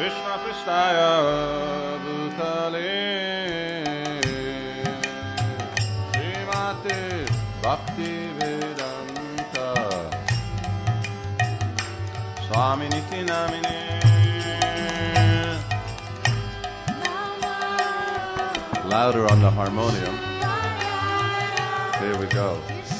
Krishna Pristaya Bhutale Srimate Bhakti Vedanta Swami Niti Namine. Louder on the harmonium. Here we go.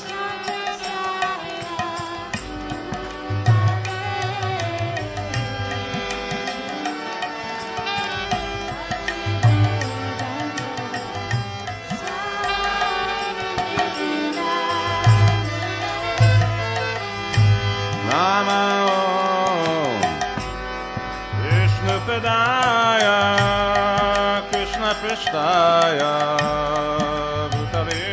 Nama Om Vishnu Padaya Krishna Pristaya Bhutale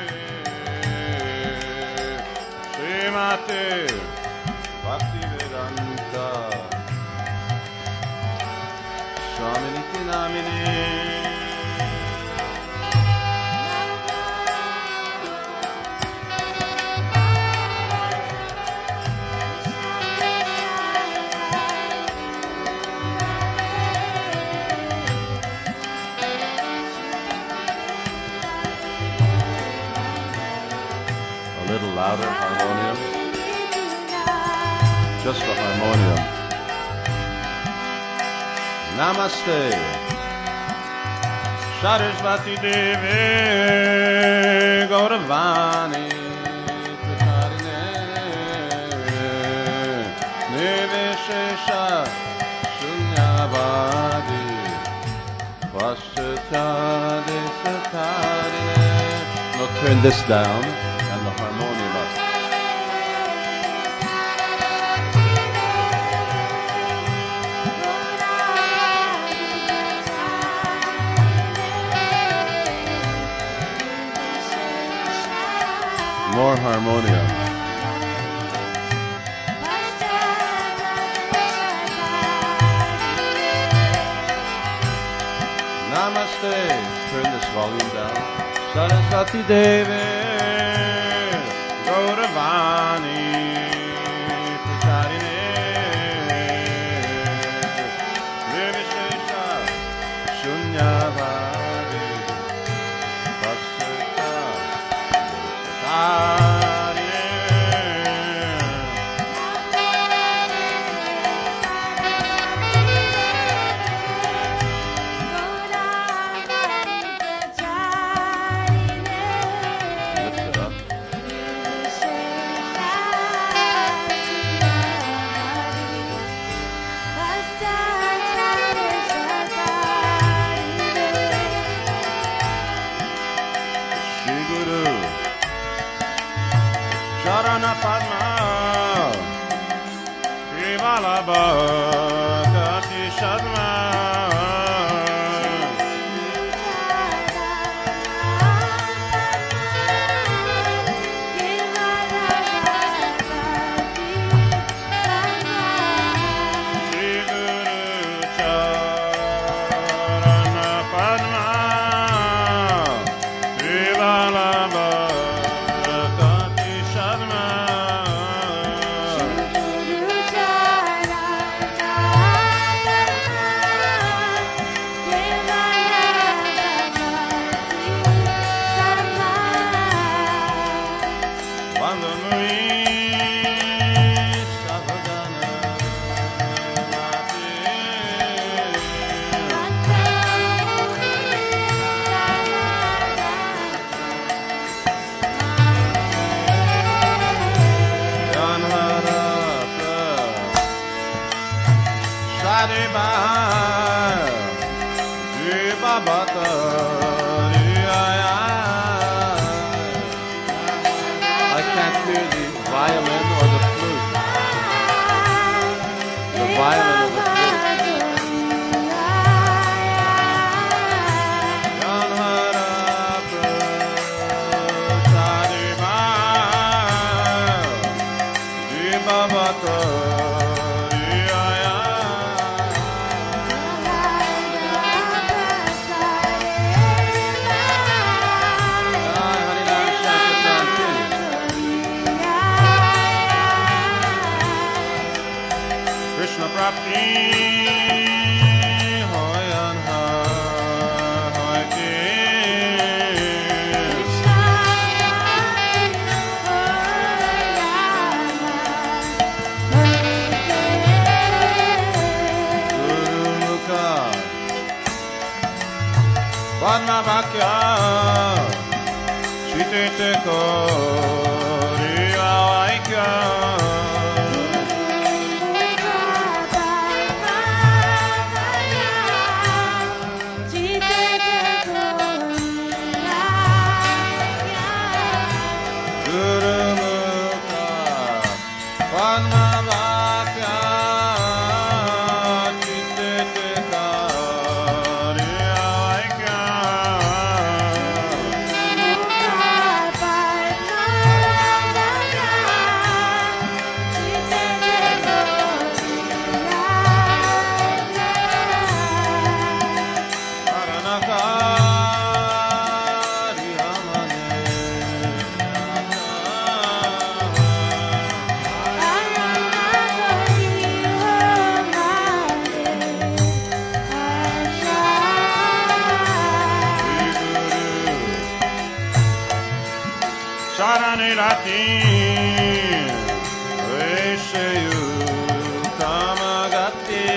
Srimate Bhakti Vedanta Swami Niti Namine. A little louder harmonium. Just the harmonium. Namaste. Sarasvati Devi Gauravani Prasarine Niveshesha Shunyavadi Paschatade Satarine. Now turn this down and the harmonium up. More harmonium. Namaste. Turn this volume down. Sarasvati Devi Gauravani Prasarine Niveshesha Shunyavadi Paschata Satarine. Lift it up. Shri Guru Charana Padma Shri Vallabha Kati Shadma Shri Guru Charana Padma Shri Vallabha Kati Shadma Vandamui Savadana Janhara Shadiba Jibabata I can't hear the violin or the flute. The violin or the flute. Janhara Prasadima Jibabata Krishna Prapti Sarani Latin, Veshayu Tamagati.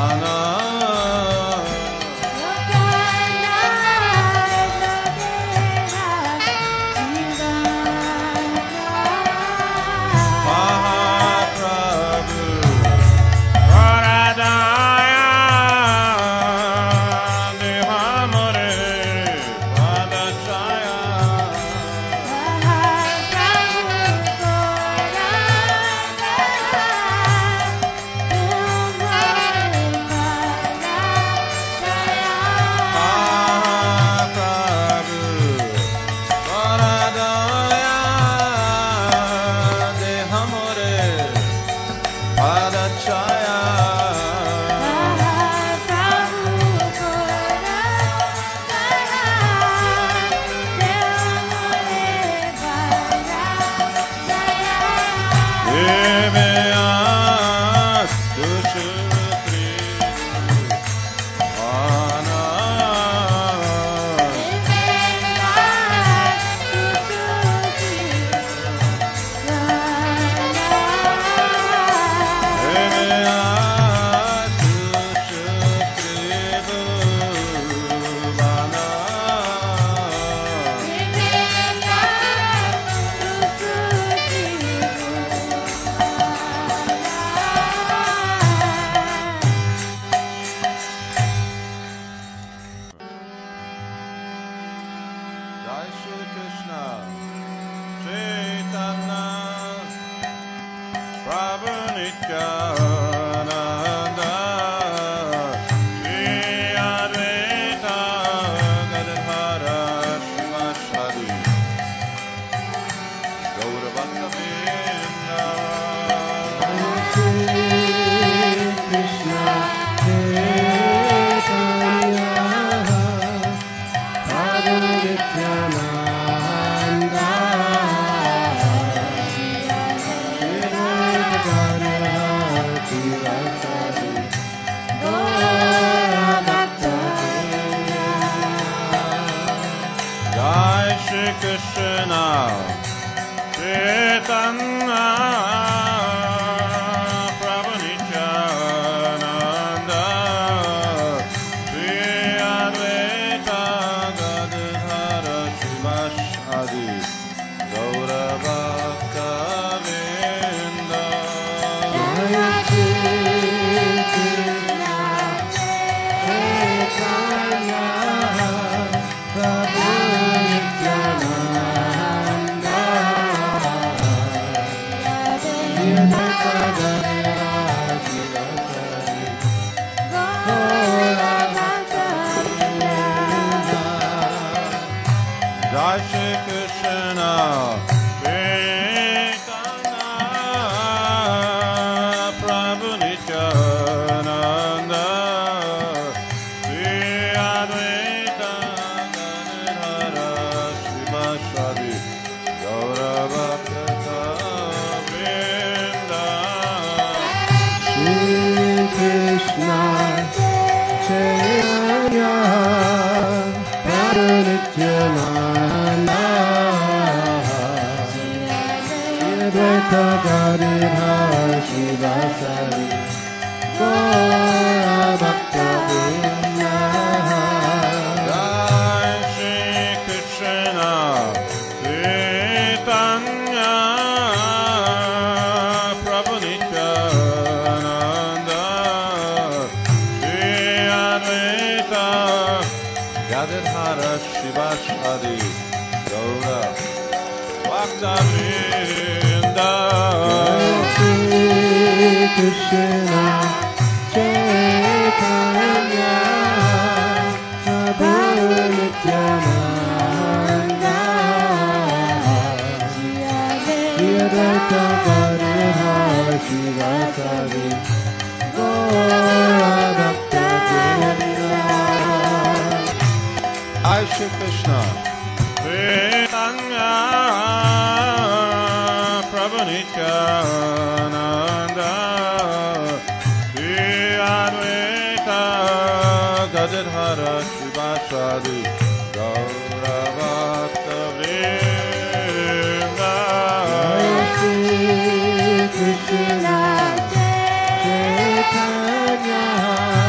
Krishna Chaitanya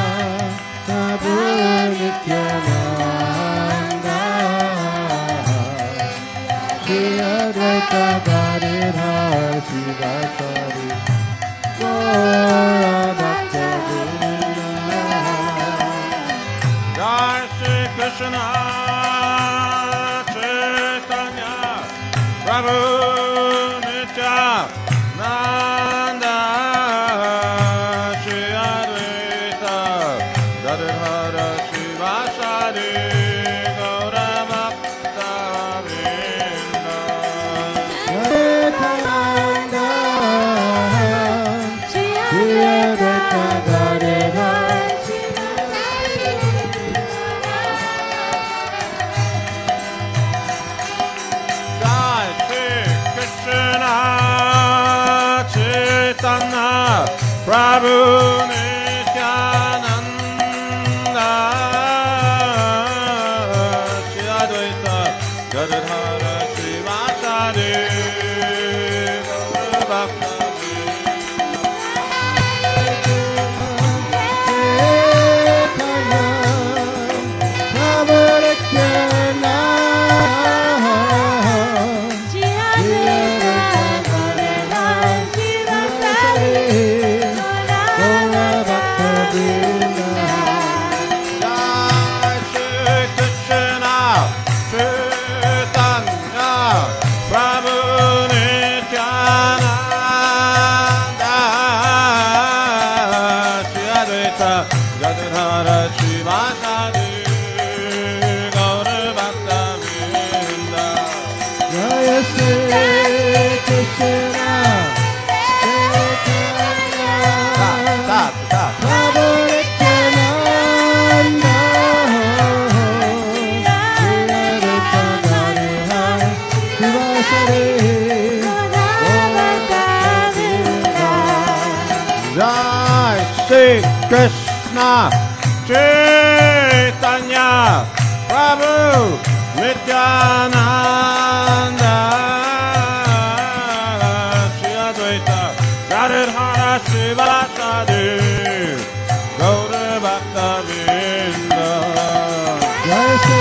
Krishna Chaitanya Prabhu Nityananda Shri Advaita Gadadhara Srivasadi Gaura Bhakta Vrinda Jai Shri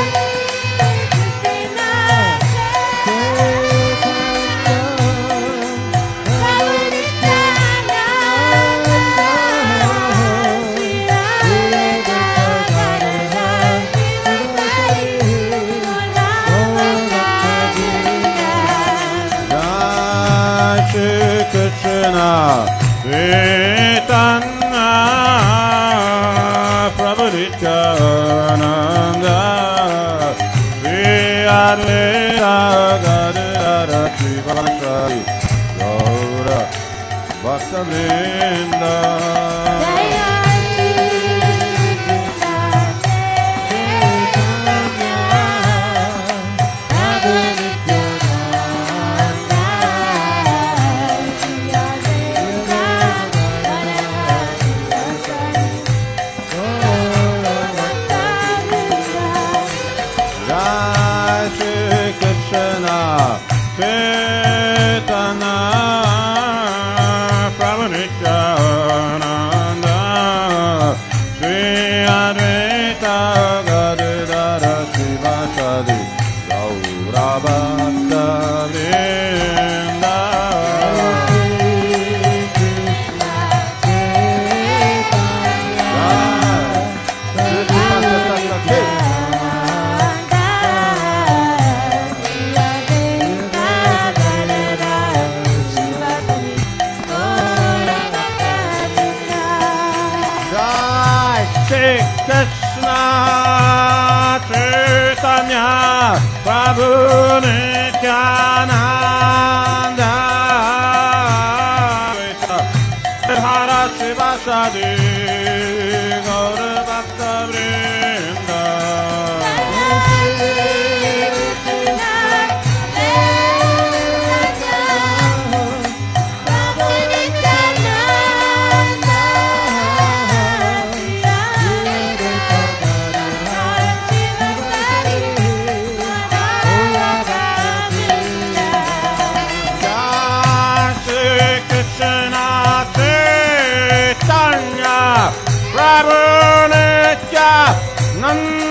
Krishna Chaitanya Prabhu Nityananda Shri Advaita Gadadhara Srivasadi Gaura Bhakta Vrinda Krishna Chaitanya Prabhu Nityananda Gadadhara Srivasadi Gaura Bhakta Vrinda Prabhu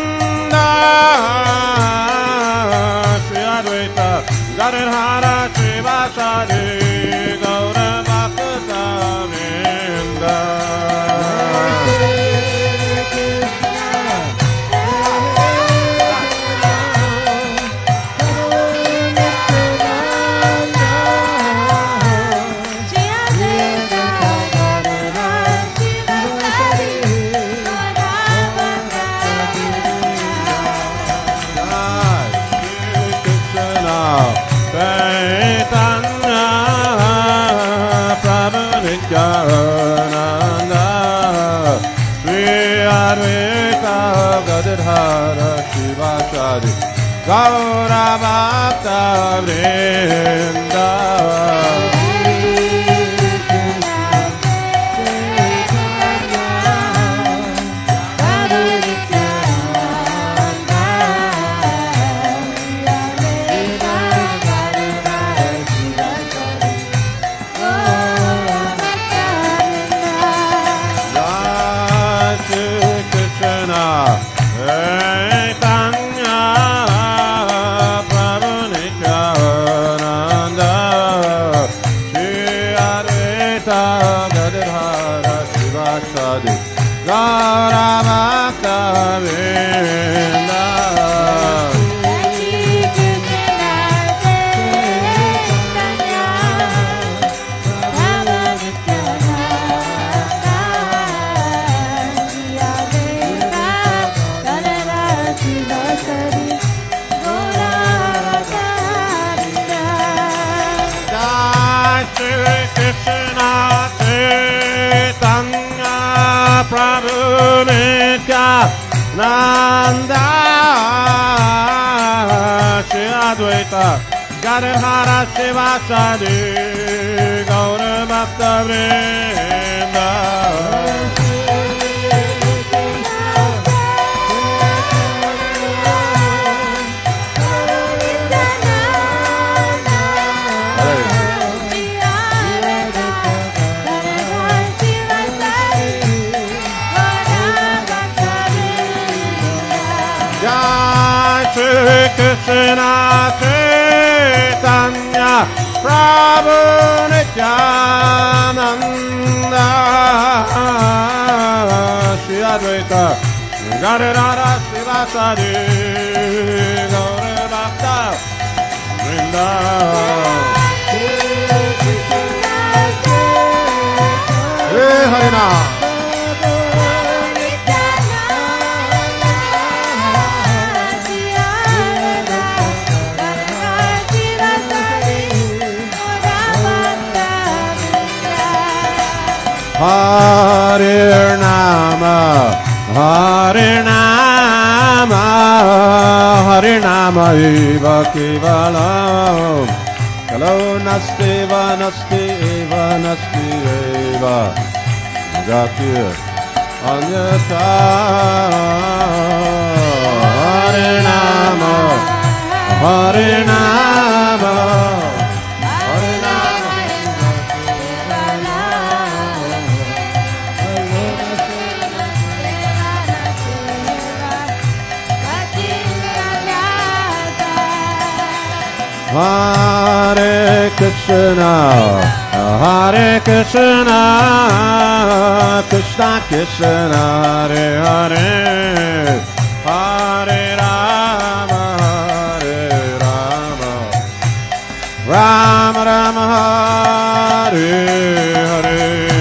Nityananda Shri Advaita Gadadhara Sivasadi Gaura Bhakta Vrinda. Nityananda Sri Advaita Gadadhara Shivasadi Gaura Bhakta Vrinda. Gaura Bhakta Vrinda. Prabhu Nityananda Shri Advaita Gadadhara Shivasadi Gaura Bhakta Vrinda. Krishna Chaitanya Prabhu Nityananda Shri Advaita Gadadhara Shivasadi Gaura Bhakta Vrinda. Hey Harina. Hare Nama, Hare Nama, Hare Nama Eva Kevalam. Kalo Nasteva, Nasteva, Nasteva, Gati Anyata. Hare Nama, Hare Nama. Hare Krishna, Hare Krishna, Krishna Krishna, Hare Hare, Hare Rama, Hare Rama, Rama Rama, Hare Hare.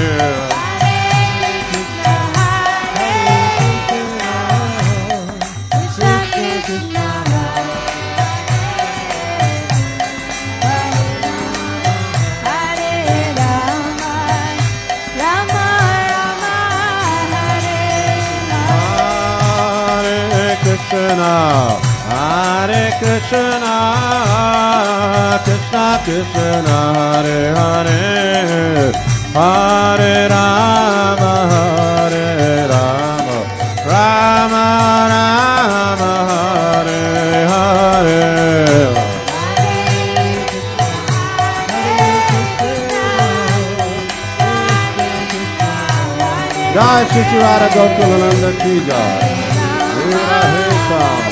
Hare Krishna, Krishna Krishna, Hare Hare, Hare Rama, Hare Rama, Rama Rama, Hare Hare. Jai Shri Radha Gokulananda ki jai. Hare Krishna.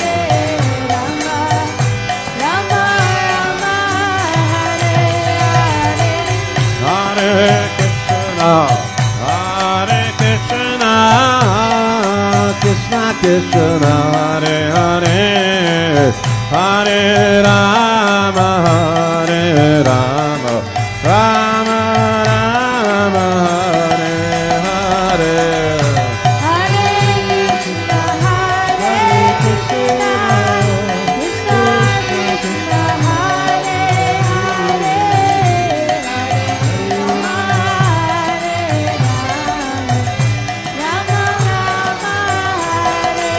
Krishna Krishna Hare Hare Hare Rama Hare Rama Rama Rama Hare Hare Hare Krishna Hare Krishna Krishna Krishna Hare Hare Hare Rama Rama Hare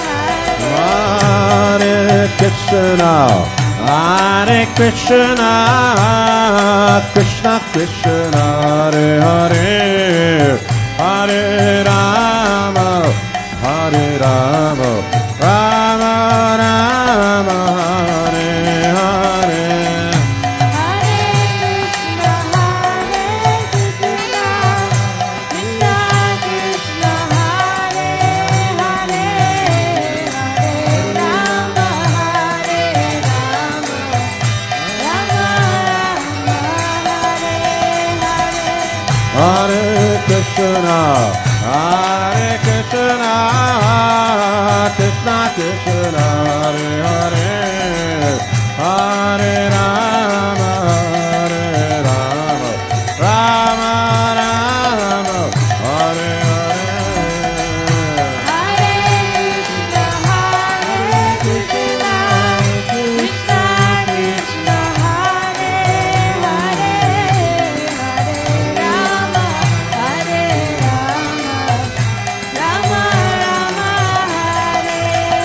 Hare Krishna Hare Krishna Krishna Krishna Hare Hare Hare Rama Hare Rama Rama Rama Hare Hare Hare Krishna Hare Krishna Krishna Krishna Hare Hare Hare Rama Hare Rama Rama Rama Hare Hare Hare Krishna Hare Krishna Krishna Krishna Hare Hare Hare Rama Hare Rama Rama Rama Hare Hare Hare Krishna Hare Krishna Krishna Krishna Hare Hare Hare Rama Hare Rama Rama Rama Hare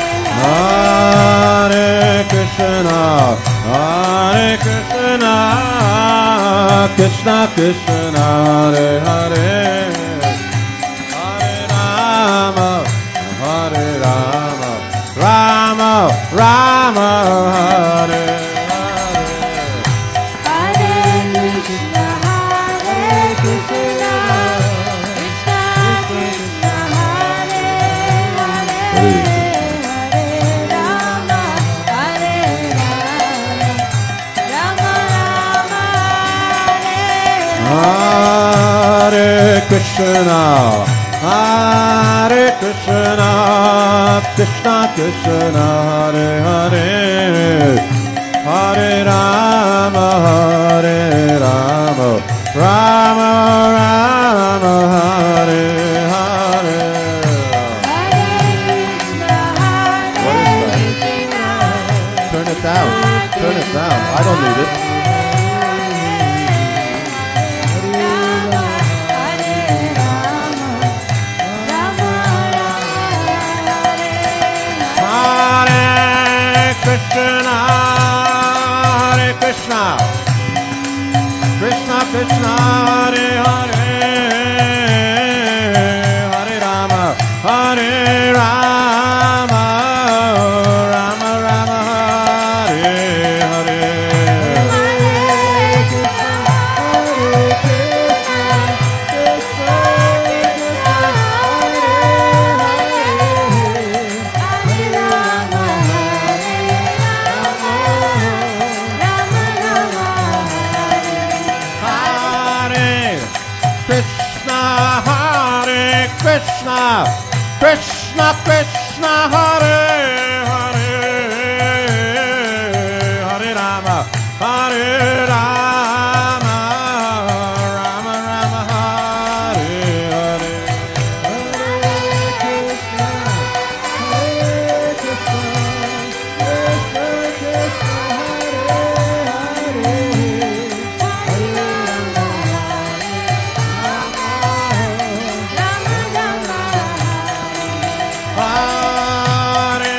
Hare Hare Krishna Hare Krishna Krishna Krishna Hare Hare Hare Rama Hare Rama Rama Rama Hare Hare Hare Krishna Hare Krishna Krishna Krishna Hare Hare Hare Rama Hare Rama Rama Rama Hare Hare Krishna Hare Krishna Krishna Krishna Hare Hare Hare Rama Hare Rama Rama Rama Hare Hare Hare Krishna Hare Krishna Turn it down. Turn it down. I don't need it. Rama Hare Rama Rama Rama Hare Hare Krishna Hare Krishna Krishna Krishna Hare Hare Hare Rama Hare Rama Rama Rama Hare Hare Krishna, Krishna Krishna, Hare Hare, Hare Rama, Hare Rama, Rama Rama, Hare Hare. Hare Krishna, Hare Krishna, Krishna Krishna, Hare Hare, Hare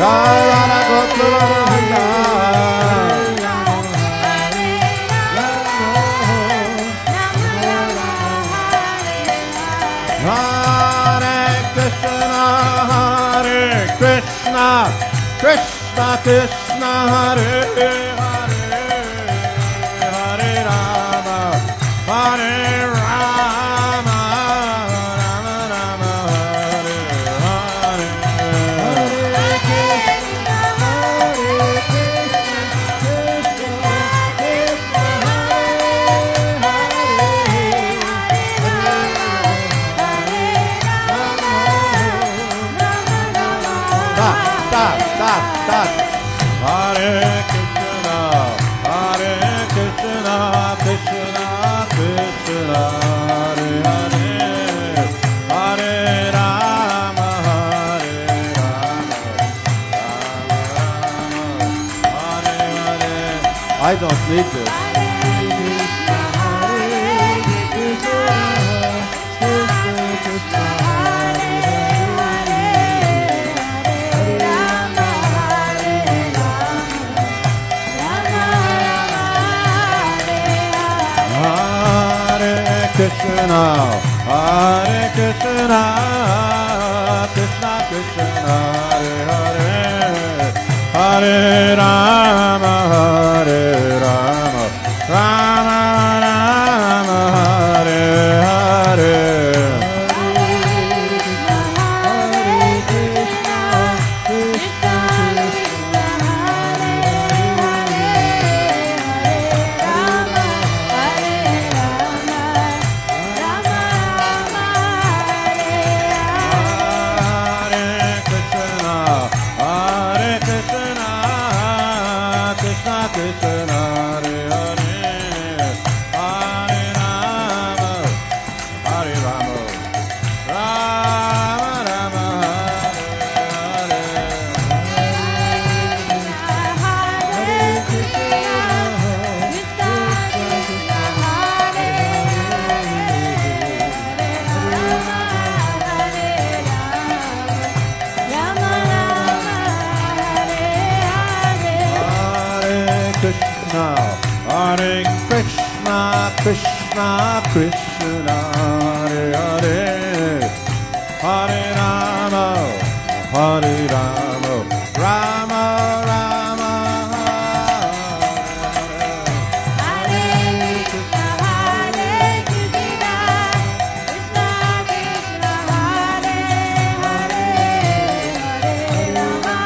Jai Radha Gokulananda. Hare Krishna, Krishna Krishna, Hare Hare, Hare Rama, Hare Rama, Rama Rama, Hare Hare. Stop. Hare Krishna, Krishna Krishna, Hare Hare, Hare Rama, Rama Rama, Hare Hare. I don't need this. Krishna, Hare Krishna, Krishna Krishna, Hare Hare, Hare Rama, Rama Rama, Hare Hare. Krishna Krishna, Hare Hare, Hare Rama, Rama Rama, Hare Krishna, Hare Krishna, Krishna Krishna, Hare Hare, Hare Rama,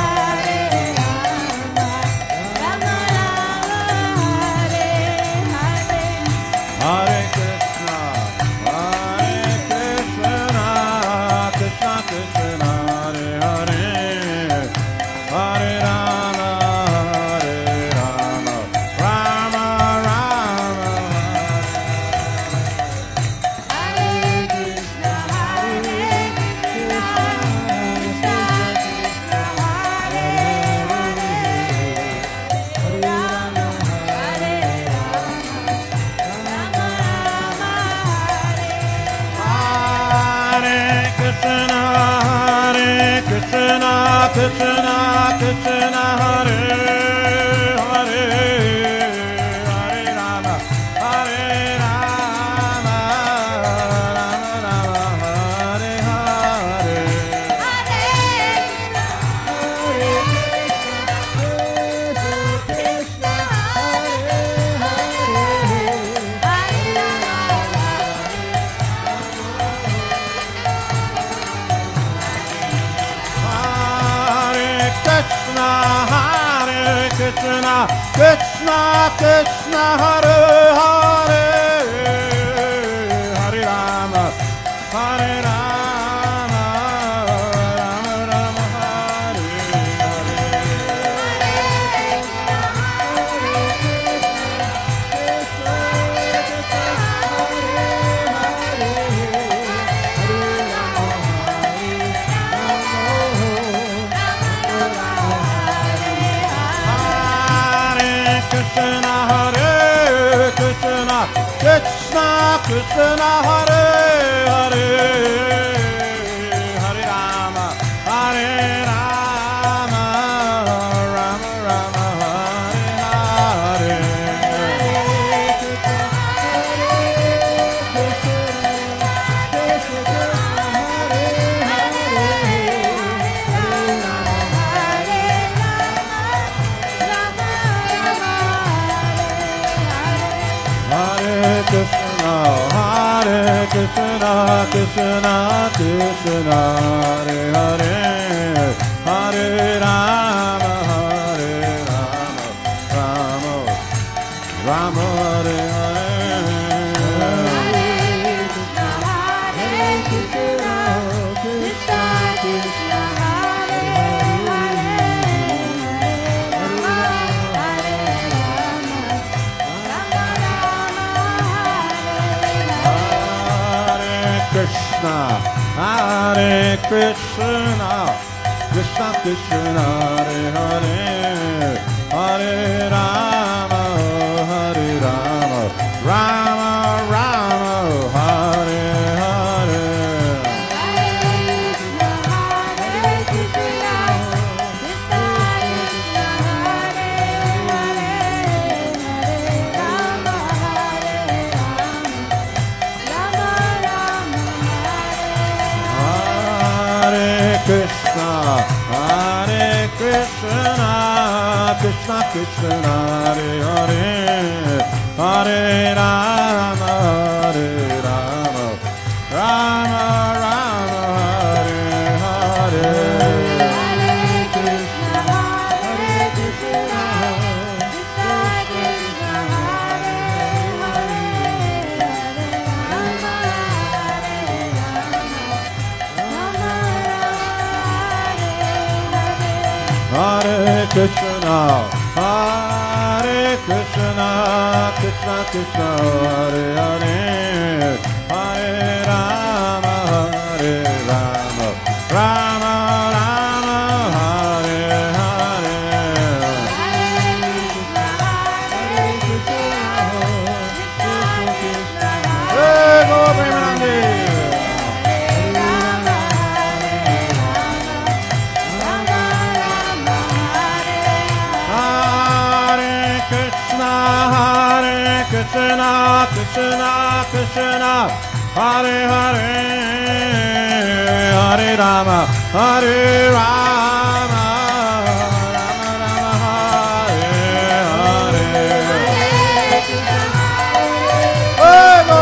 Rama Rama, Hare Hare. Hare Krishna, Krishna Krishna, Hare Hare, Hare Rama, Rama Rama, Hare Krishna, Hare Krishna, Krishna Krishna, Hare Hare, Hare Rama, Hare Rama, Rama Rama, Hare. Hare Krishna, Krishna Krishna, Hare Hare, Hare Rama, Rama Rama, Hare Hare. Krishna, Krishna, Hare Hare, Hare Rama, Rama Rama, Hare Krishna, Krishna, Hare Hare, Hare Rama, Rama Krishna, Krishna, Krishna, Hare Hare, Hare Rama, Hare Rama, Rama, Rama, Hare Hare. Krishna, Hare Krishna, Krishna Krishna, Hare Hare, Hare Rama, Hare Rama, Rama Rama, Hare Hare. Krishna, Hare Krishna, Krishna Krishna, Hare Hare, Hare Rama, Hare Rama, Rama Rama, Hare Hare. Hare Krishna, Hare Krishna, Krishna Krishna, Hare Hare, Hare Rama, Hare Rama, Rama Rama, Hare Hare. Hey, go Premanandi. Krishna, Krishna, Krishna, Hare Hare, Hare Rama, Hare Rama, Rama Rama, Hare Hare. Hey, go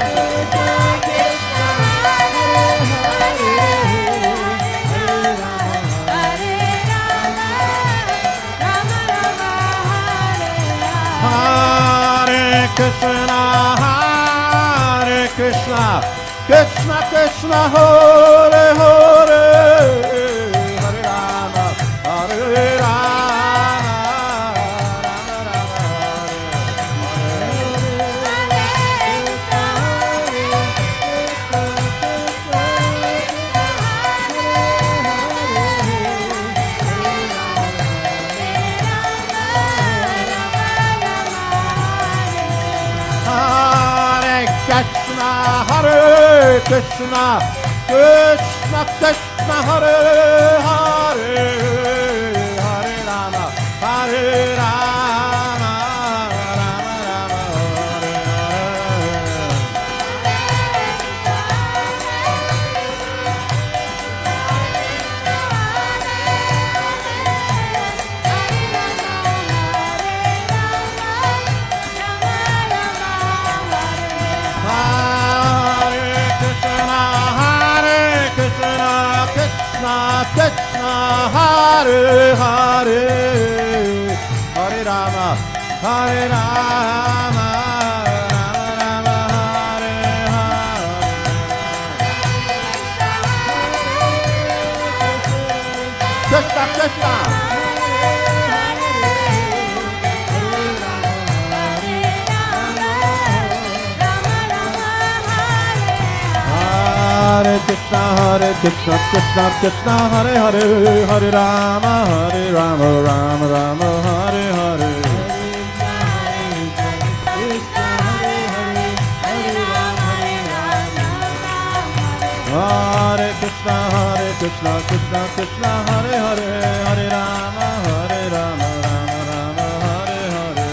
Krishna, Hare Krishna, Krishna Krishna, Hare Hare, Hare Rama, Hare Rama, Rama Rama, Hare Krishna, Krishna Krishna, Hare Hare, Hare Rama, Hare Rama, Rama Rama, Hare Krishna, Hare Hare, Hare Rama, Hare Rama, Rama Rama, Hare Hare. Krishna, Krishna. Hare Krishna, Krishna Krishna, Hare Hare, Hare Rama, Rama Rama, Hare Hare. Hare Krishna, Krishna Krishna, Hare Hare, Hare Rama, Rama Rama, Hare Hare.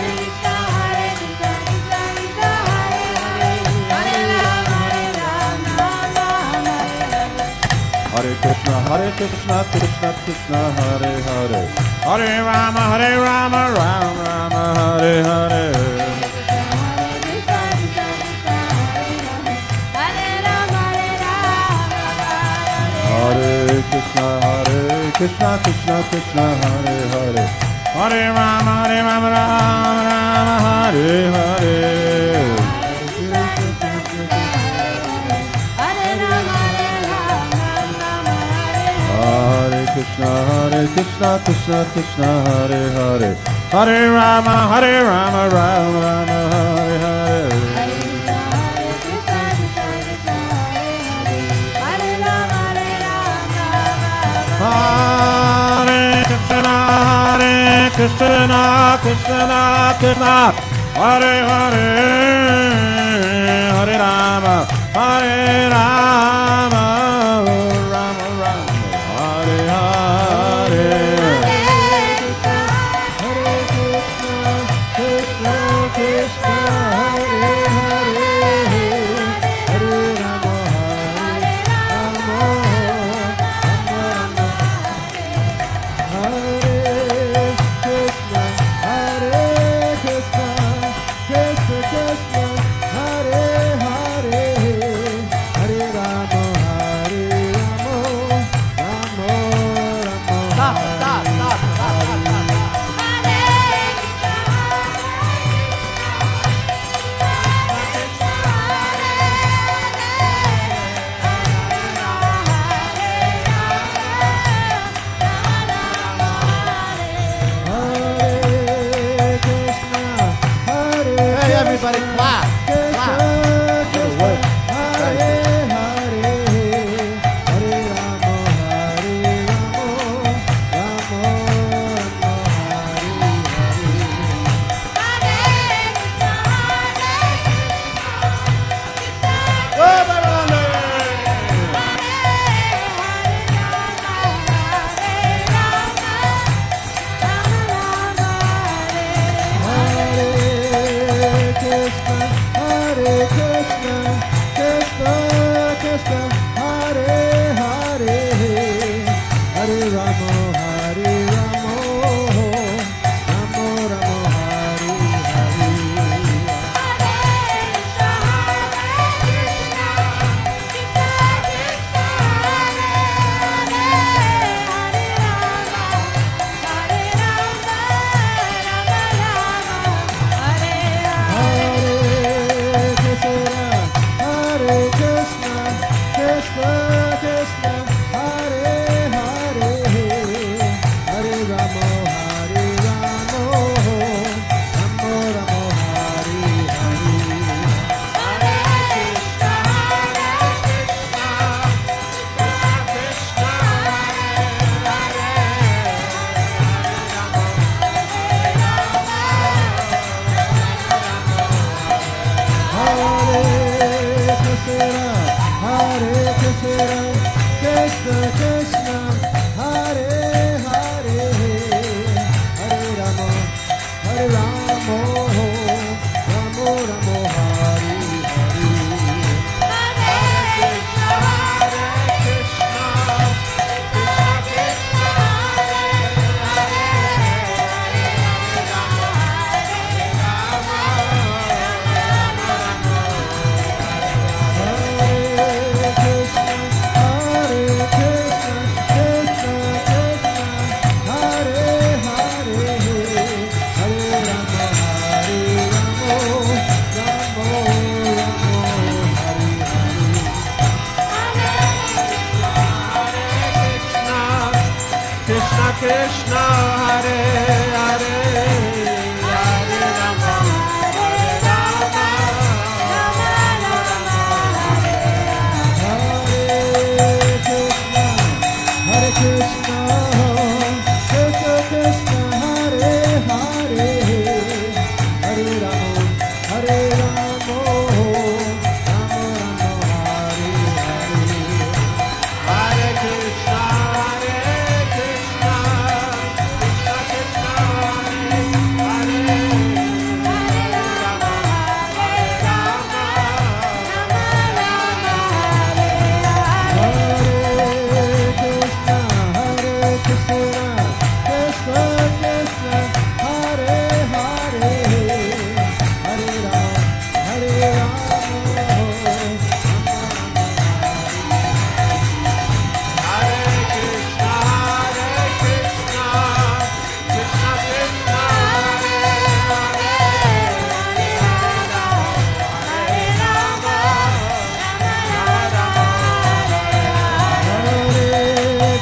Hare Krishna, Krishna Krishna, Hare Hare, Hare Rama, Rama Rama, Hare Hare. Hare Krishna, Krishna Krishna, Hare Hare, Hare Rama, Rama Rama, Hare Hare. Hare Krishna, Krishna Krishna, Hare Hare, Hare Rama, Rama Rama, Hare Hare. Hare Krishna, Krishna Krishna, Hare Hare, Hare Rama, Rama Rama, Hare Hare. Hare Krishna, Krishna Hare Hare, Hare Rama, Rama Everybody clap. Clap. It'll work.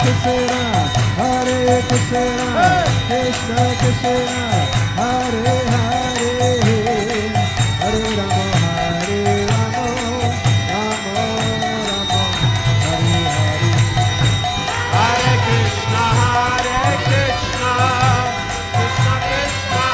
Krishna, Hare Krishna, Krishna Krishna, Hare Hare, Hare Rama, Hare Rama, Rama Rama, Hare Hare. Hare Krishna, Krishna Krishna,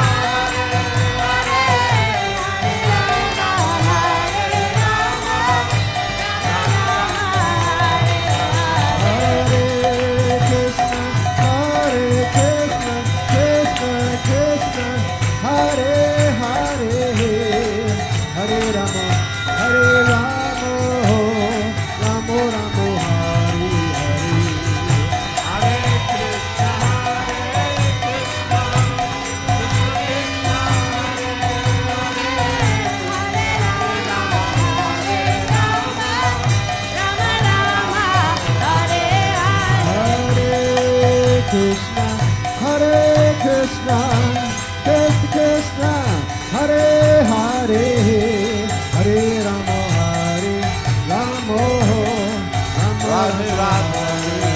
Krishna, Hare Krishna, Krishna Krishna, Hare Hare, Hare Rama, Hare Rama, Rama Radhe Radhe.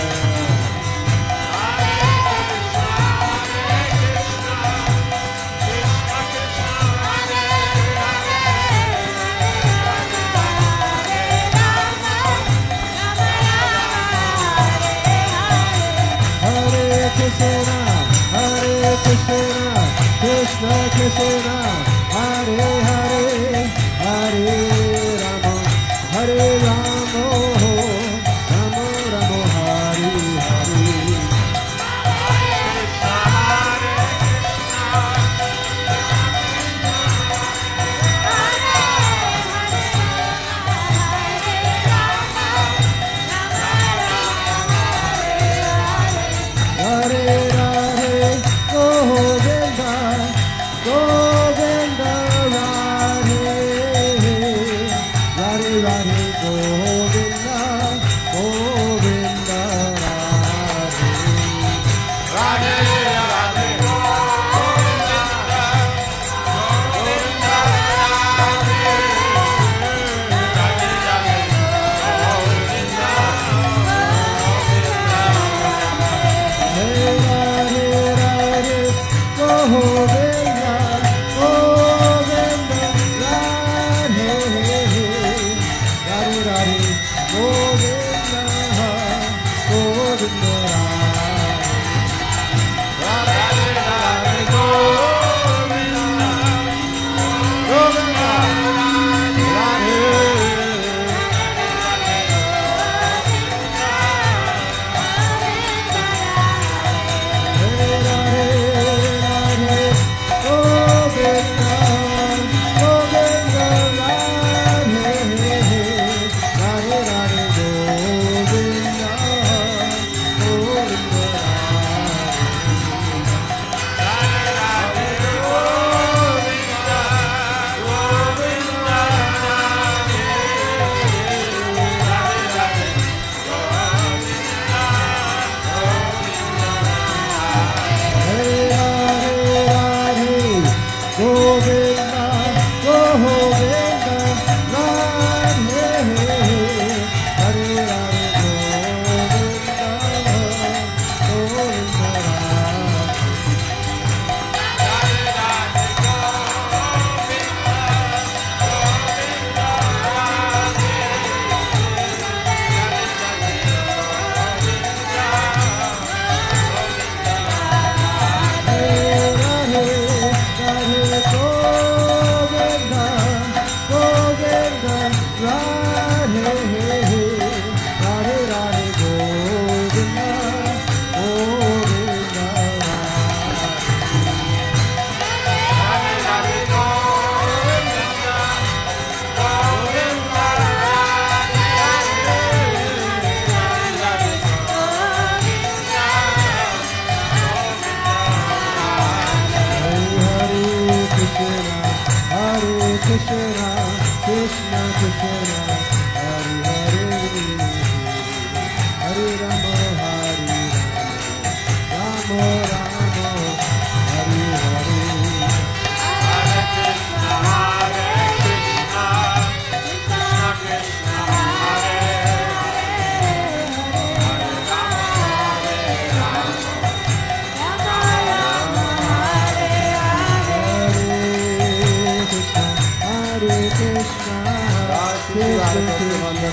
Hare Krishna, Hare Krishna, Krishna Krishna, Hare Hare, Hare Rama, Hare Rama, Rama Rama, Hare Hare. Hare Hare Govinda, Govinda Radhe, Radhe Radhe Govinda, Govinda Radhe. Radhe Radhe Govinda, Govinda Radhe, Radhe Radhe Govinda, Hare Hare Govinda, Govinda Radhe, Radhe Radhe Govinda, Govinda Radhe. Radhe Radhe Govinda, Govinda Radhe.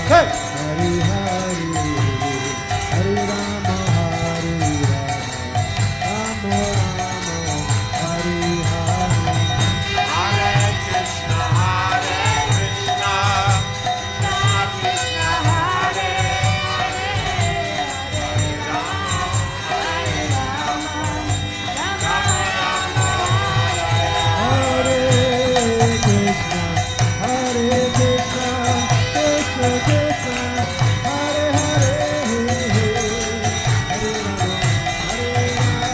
Hey! Hare Hare, Hare Rama, Rama Rama, Hare Hare. Hare Krishna, Krishna Hare Hare Krishna, Hare Krishna, Krishna Krishna, Hare Hare, Hare Rama, Hare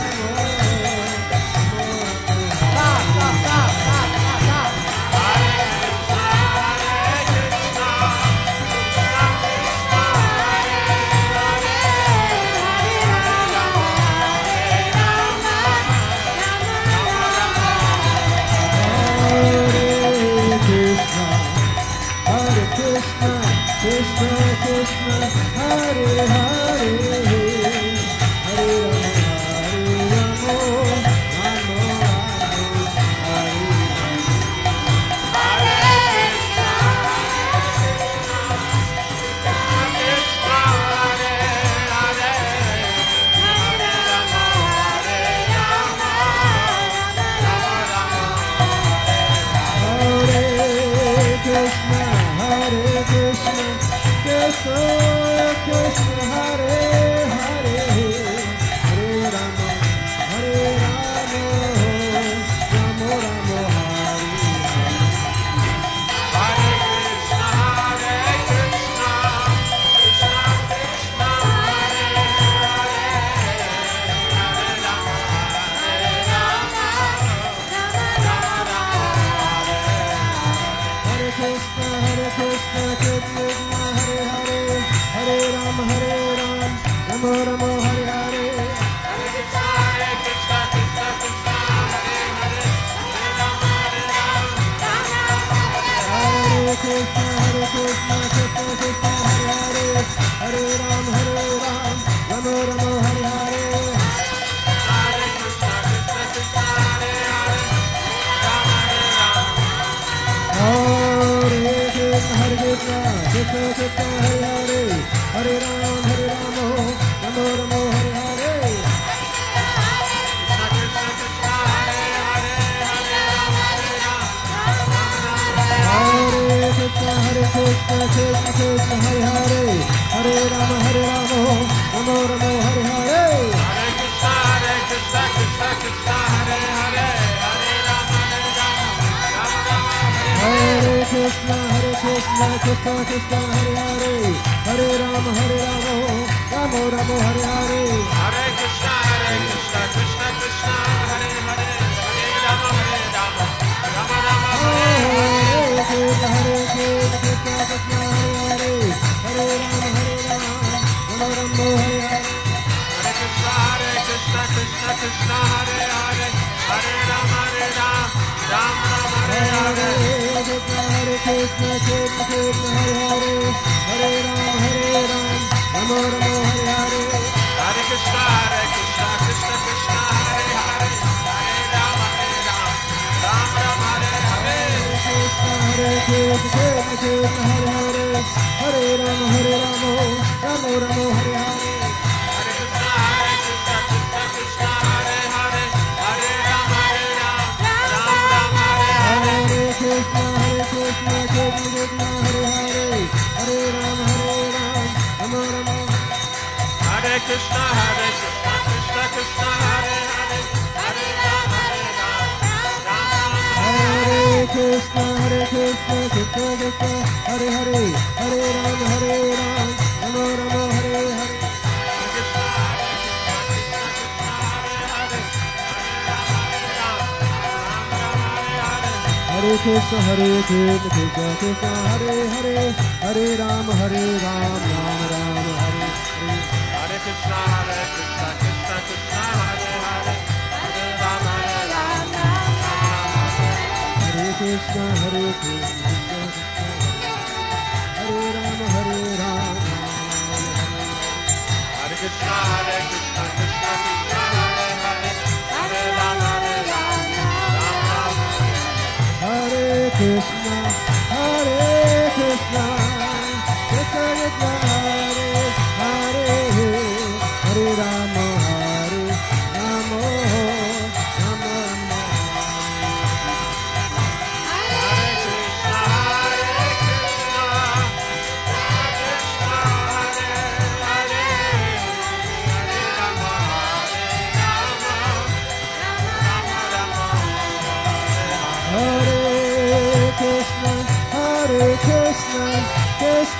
Hare Krishna, Hare Krishna, Krishna Krishna, Hare Hare, Hare Rama, Rama Hare Krishna, Hare Krishna, Krishna Krishna, Hare Hare, Hare Rama, Rama Rama, Hare Hare Krishna, Krishna Krishna, Hare Hare, Hare Rama, Rama Rama, Hare Hare. Hare Krishna, Krishna Krishna, Hare Hare, Hare Rama, Rama Rama, Hare Hare. Hare Krishna, Krishna Krishna, Hare Hare, Hare Rama, Rama Rama, Hare Hare. Hare Krishna, Krishna Krishna, Hare Hare, Hare Rama, Rama Rama, Hare Hare. Hare Krishna, Krishna Krishna, Hare Hare, Hare Rama, Rama Rama, Hare Hare. Hare Krishna, Krishna Krishna, Hare Hare, Hare Rama, Rama Rama, Hare Hare. Hare Krishna, Krishna Krishna, Hare Hare, Hare Rama, Rama Rama, Hare Hare. Hare Krishna, Krishna Krishna, Hare Hare, Hare Rama, Rama Rama, Hare Hare. Hare Krishna, Krishna Krishna, Hare Hare, Hare Rama, Rama Rama, Hare Hare. Hare Krishna, Krishna Krishna, Hare Hare, Hare Rama, Rama Rama, Hare Hare. Hare Krishna, Krishna Hare Hare, Hare Rama, Rama Rama, Hare Hare. Hare Krishna, Krishna Krishna, Hare Hare, Hare Rama, Rama Rama, Hare Hare. Hare Krishna, Krishna Krishna, Hare Hare, Hare Rama, Rama Rama. Hare Krishna, Krishna Krishna, Hare Hare, Hare Rama, Rama Rama, Hare Krishna, Krishna Krishna, Hare Hare, Hare Rama, Rama Rama, Hare Hare. Hare Krishna, Krishna Krishna, Hare Hare, Hare Rama, Rama Rama, Hare Hare. Hare Krishna, Krishna Krishna, Hare Hare, Hare Rama, Hare Krishna, Krishna Krishna, Hare Rama, Rama. Hare Krishna, Krishna Krishna, Hare Hare, Hare Rama, Hare Krishna, Krishna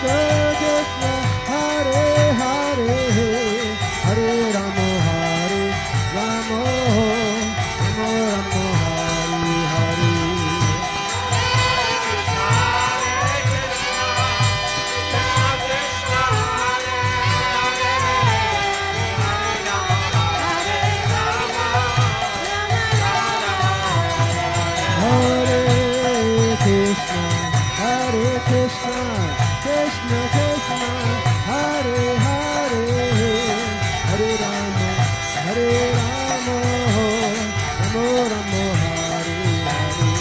Krishna Krishna Hare Hare Hare Rama Hare Rama Rama Rama Hare Hare Hare Krishna Krishna Krishna Hare Hare Hare Rama Rama Rama Hare Hare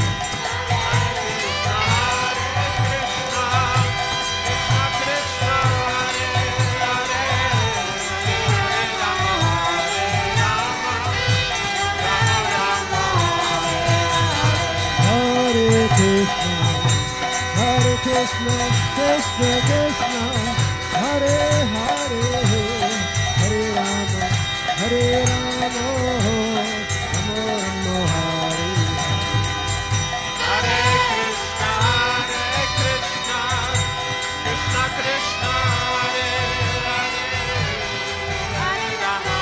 Hare Krishna Krishna Krishna Hare Hare Hare Rama Rama Rama Hare Hare Krishna, Krishna Krishna, Hare Hare, Hare Rama,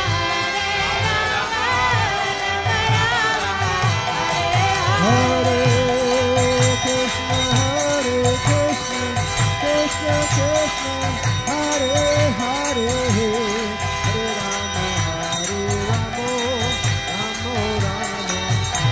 Hare Krishna Krishna Krishna Hare Hare Hare Rama Rama Rama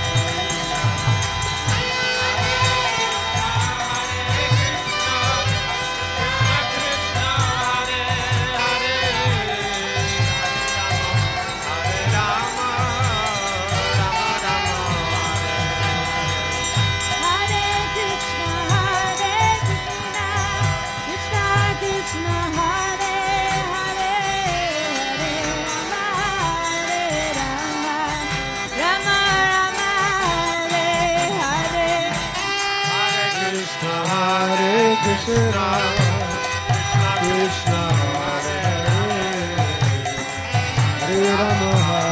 Hare Krishna Krishna Hare Hare Hare Rama